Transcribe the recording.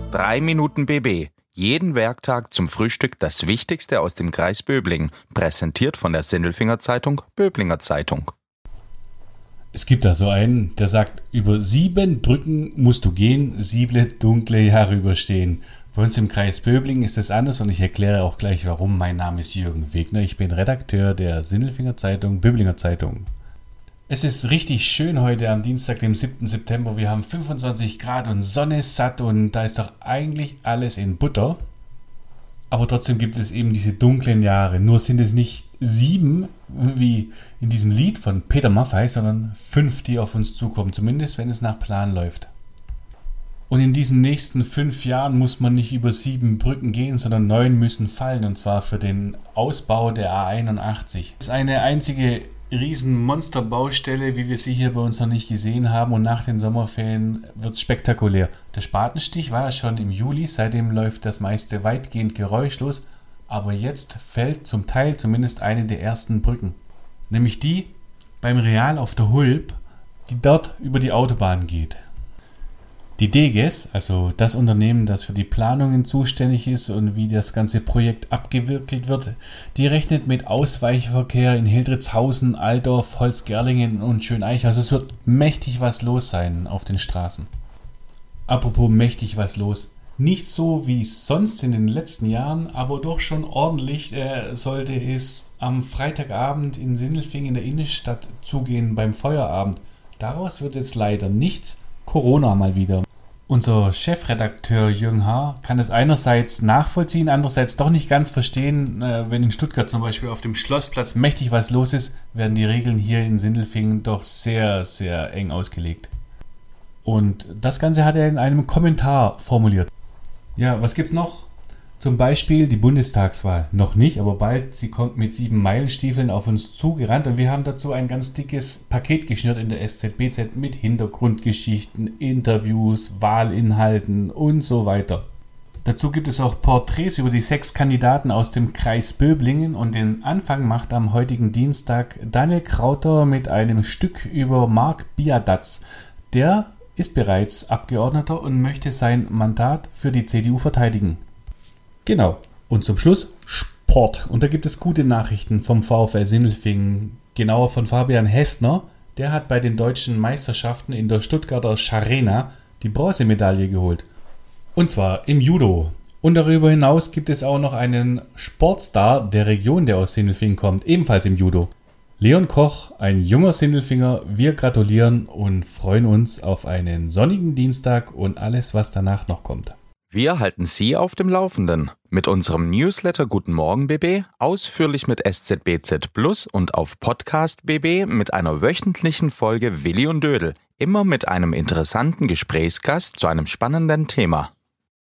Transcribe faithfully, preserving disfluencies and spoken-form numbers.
drei Minuten B B. Jeden Werktag zum Frühstück das Wichtigste aus dem Kreis Böblingen. Präsentiert von der Sindelfinger Zeitung, Böblinger Zeitung. Es gibt da so einen, der sagt, über sieben Brücken musst du gehen, sieben dunkle Jahre überstehen. Bei uns im Kreis Böblingen ist das anders und ich erkläre auch gleich warum. Mein Name ist Jürgen Wegner, ich bin Redakteur der Sindelfinger Zeitung, Böblinger Zeitung. Es ist richtig schön heute am Dienstag, dem siebten September. Wir haben fünfundzwanzig Grad und Sonne ist satt und da ist doch eigentlich alles in Butter. Aber trotzdem gibt es eben diese dunklen Jahre. Nur sind es nicht sieben, wie in diesem Lied von Peter Maffay, sondern fünf, die auf uns zukommen. Zumindest, wenn es nach Plan läuft. Und in diesen nächsten fünf Jahren muss man nicht über sieben Brücken gehen, sondern neun müssen fallen. Und zwar für den Ausbau der A einundachtzig. Das ist eine einzige riesen Monsterbaustelle, wie wir sie hier bei uns noch nicht gesehen haben, und nach den Sommerferien wird es spektakulär. Der Spatenstich war ja schon im Juli, seitdem läuft das meiste weitgehend geräuschlos, aber jetzt fällt zum Teil zumindest eine der ersten Brücken. Nämlich die beim Real auf der Hulb, die dort über die Autobahn geht. Die D G E S, also das Unternehmen, das für die Planungen zuständig ist und wie das ganze Projekt abgewickelt wird, die rechnet mit Ausweichverkehr in Hildritzhausen, Altdorf, Holzgerlingen und Schöneich. Also es wird mächtig was los sein auf den Straßen. Apropos mächtig was los. Nicht so wie sonst in den letzten Jahren, aber doch schon ordentlich äh, sollte es am Freitagabend in Sindelfingen in der Innenstadt zugehen beim Feuerabend. Daraus wird jetzt leider nichts. Corona mal wieder. Unser Chefredakteur Jürgen Haar kann es einerseits nachvollziehen, andererseits doch nicht ganz verstehen. Wenn in Stuttgart zum Beispiel auf dem Schlossplatz mächtig was los ist, werden die Regeln hier in Sindelfingen doch sehr, sehr eng ausgelegt. Und das Ganze hat er in einem Kommentar formuliert. Ja, was gibt's noch? Zum Beispiel die Bundestagswahl. Noch nicht, aber bald. Sie kommt mit sieben Meilenstiefeln auf uns zugerannt und wir haben dazu ein ganz dickes Paket geschnürt in der S Z B Z mit Hintergrundgeschichten, Interviews, Wahlinhalten und so weiter. Dazu gibt es auch Porträts über die sechs Kandidaten aus dem Kreis Böblingen und den Anfang macht am heutigen Dienstag Daniel Krauter mit einem Stück über Marc Biadatz. Der ist bereits Abgeordneter und möchte sein Mandat für die C D U verteidigen. Genau. Und zum Schluss Sport. Und da gibt es gute Nachrichten vom VfL Sindelfingen, genauer von Fabian Hessner. Der hat bei den deutschen Meisterschaften in der Stuttgarter Scharena die Bronzemedaille geholt. Und zwar im Judo. Und darüber hinaus gibt es auch noch einen Sportstar der Region, der aus Sindelfingen kommt, ebenfalls im Judo. Leon Koch, ein junger Sindelfinger. Wir gratulieren und freuen uns auf einen sonnigen Dienstag und alles, was danach noch kommt. Wir halten Sie auf dem Laufenden mit unserem Newsletter Guten Morgen B B, ausführlich mit S Z B Z Plus und auf Podcast B B mit einer wöchentlichen Folge Willi und Dödel, immer mit einem interessanten Gesprächsgast zu einem spannenden Thema.